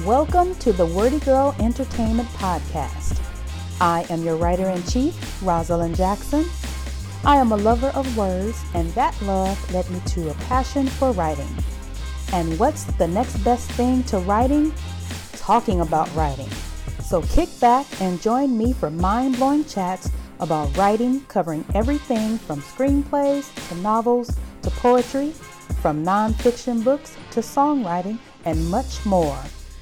Welcome to the Wordy Girl Entertainment Podcast. I am your writer-in-chief, Rosalind Jackson. I am a lover of words, and that love led me to a passion for writing. And what's the next best thing to writing? Talking about writing. So kick back and join me for mind-blowing chats about writing, covering everything from screenplays to novels to poetry, from nonfiction books to songwriting, and much more.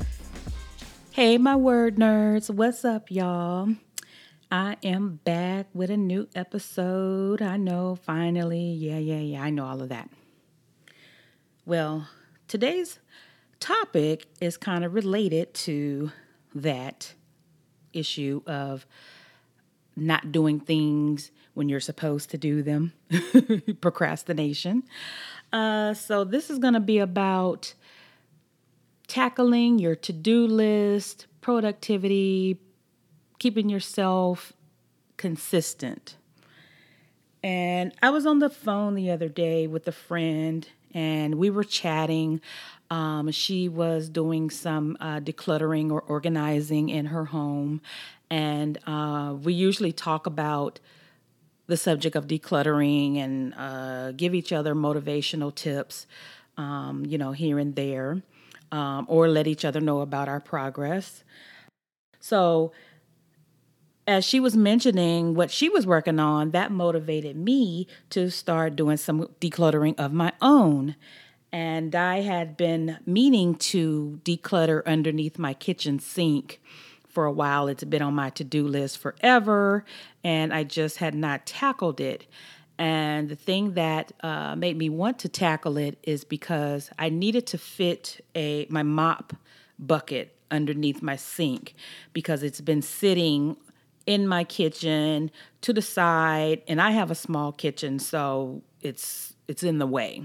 Hey, my word nerds, what's up, y'all? I am back with a new episode. I know, finally. Yeah, I know all of that. Well, today's topic is kind of related to that issue of not doing things when you're supposed to do them, procrastination. So this is going to be about tackling your to-do list, productivity, keeping yourself consistent. And I was on the phone the other day with a friend, and we were chatting. She was doing some decluttering or organizing in her home, and we usually talk about the subject of decluttering and give each other motivational tips, here and there. Or let each other know about our progress. So as she was mentioning what she was working on, that motivated me to start doing some decluttering of my own. And I had been meaning to declutter underneath my kitchen sink for a while. It's been on my to-do list forever, and I just had not tackled it. And the thing that made me want to tackle it is because I needed to fit my mop bucket underneath my sink because it's been sitting in my kitchen to the side, and I have a small kitchen, so it's in the way.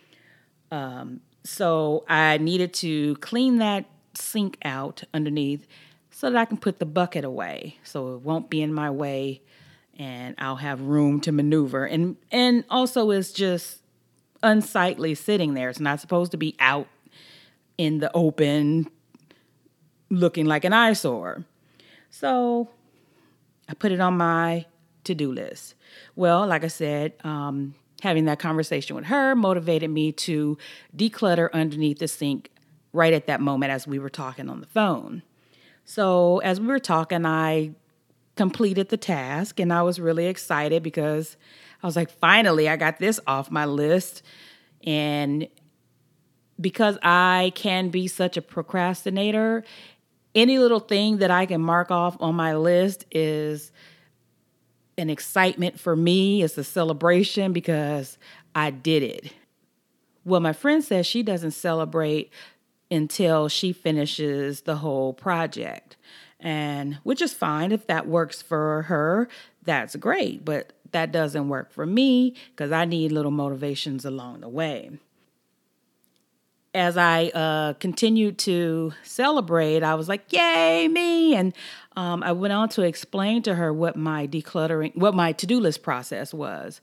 So I needed to clean that sink out underneath so that I can put the bucket away so it won't be in my way. And I'll have room to maneuver. And also it's just unsightly sitting there. It's not supposed to be out in the open looking like an eyesore. So I put it on my to-do list. Well, like I said, having that conversation with her motivated me to declutter underneath the sink right at that moment as we were talking on the phone. So as we were talking, I completed the task, and I was really excited because I was like, finally, I got this off my list. And because I can be such a procrastinator, any little thing that I can mark off on my list is an excitement for me. It's a celebration because I did it. Well, my friend says she doesn't celebrate until she finishes the whole project. And which is fine. If that works for her, that's great. But that doesn't work for me because I need little motivations along the way. As I continued to celebrate, I was like, yay, me. And I went on to explain to her what my to-do list process was.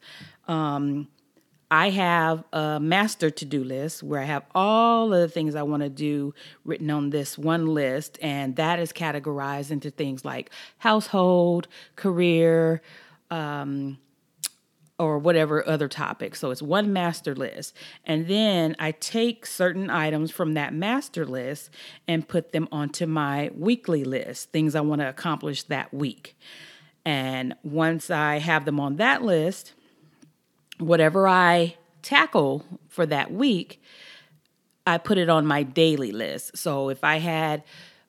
I have a master to-do list where I have all of the things I want to do written on this one list, and that is categorized into things like household, career, or whatever other topic. So it's one master list. And then I take certain items from that master list and put them onto my weekly list, things I want to accomplish that week. And once I have them on that list, whatever I tackle for that week, I put it on my daily list. So if I had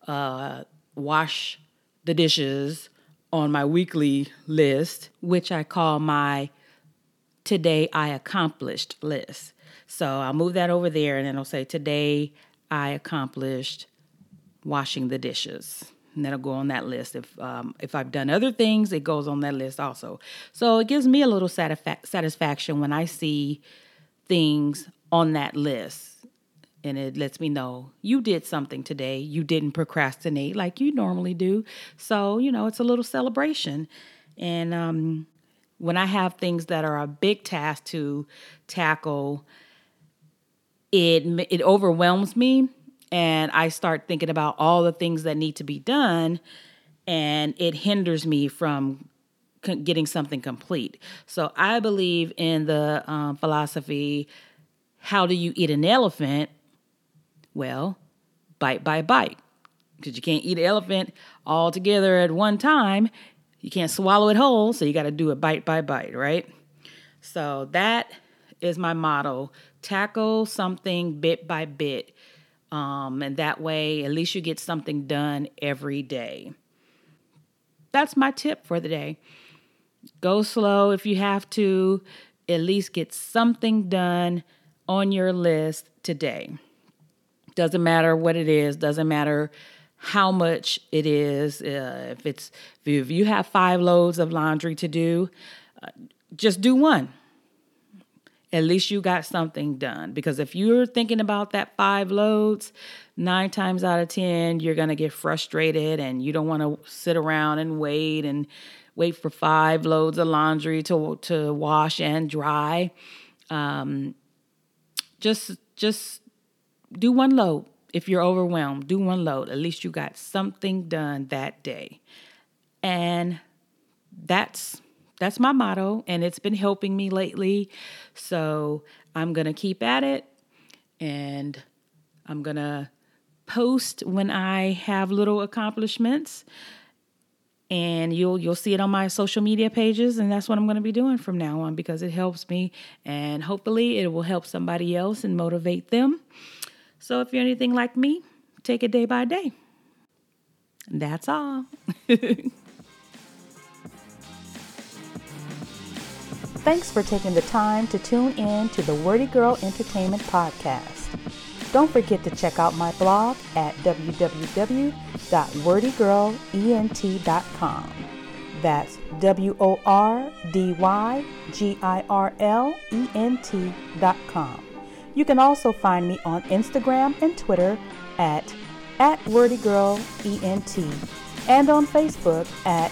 wash the dishes on my weekly list, which I call my today I accomplished list. So I'll move that over there, and then I'll say today I accomplished washing the dishes. And that'll go on that list. If I've done other things, it goes on that list also. So it gives me a little satisfaction when I see things on that list. And it lets me know you did something today. You didn't procrastinate like you normally do. So, it's a little celebration. And when I have things that are a big task to tackle, it overwhelms me. and I start thinking about all the things that need to be done, and it hinders me from getting something complete. So I believe in the philosophy, how do you eat an elephant? Well, bite by bite, because you can't eat an elephant all together at one time. You can't swallow it whole, so you got to do it bite by bite, right? So that is my motto. Tackle something bit by bit. And that way, at least you get something done every day. That's my tip for the day. Go slow if you have to. At least get something done on your list today. Doesn't matter what it is. Doesn't matter how much it is. If you have 5 loads of laundry to do, just do one. At least you got something done. Because if you're thinking about that 5 loads, 9 times out of 10, you're going to get frustrated and you don't want to sit around and wait for 5 loads of laundry to wash and dry. Just do one load. If you're overwhelmed, do one load. At least you got something done that day. And that's my motto, and it's been helping me lately. So I'm going to keep at it, and I'm going to post when I have little accomplishments, and you'll see it on my social media pages, and that's what I'm going to be doing from now on because it helps me, and hopefully it will help somebody else and motivate them. So if you're anything like me, take it day by day. That's all. Thanks for taking the time to tune in to the Wordy Girl Entertainment Podcast. Don't forget to check out my blog at www.wordygirlent.com. That's WORDYGIRLENT.com. You can also find me on Instagram and Twitter at WordyGirlENT and on Facebook at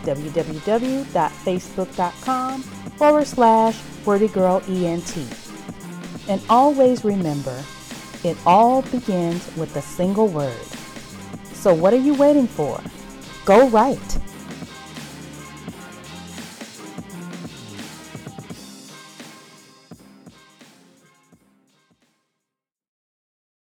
www.facebook.com/WordyGirlENT. And always remember, it all begins with a single word. So what are you waiting for? Go write.